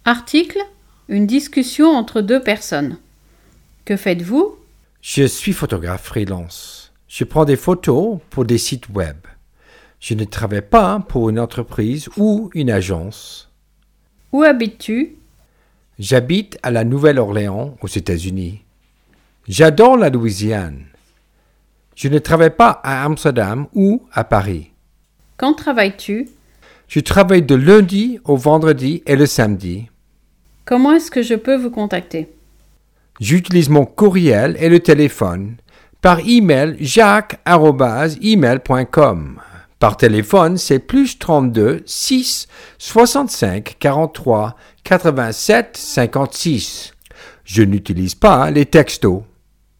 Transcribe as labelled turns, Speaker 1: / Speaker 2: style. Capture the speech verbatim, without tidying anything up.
Speaker 1: Article, une discussion entre deux personnes. Que faites-vous?
Speaker 2: Je suis photographe freelance. Je prends des photos pour des sites web. Je ne travaille pas pour une entreprise ou une agence.
Speaker 1: Où habites-tu?
Speaker 2: J'habite à la Nouvelle-Orléans, aux États-Unis. J'adore la Louisiane. Je ne travaille pas à Amsterdam ou à Paris.
Speaker 1: Quand travailles-tu?
Speaker 2: Je travaille de lundi au vendredi et le samedi.
Speaker 1: Comment est-ce que je peux vous contacter?
Speaker 2: J'utilise mon courriel et le téléphone. Par email, jacques arobase email point com. Par téléphone, c'est plus trente-deux six soixante-cinq quarante-trois quatre-vingt-sept cinquante-six. Je n'utilise pas les textos.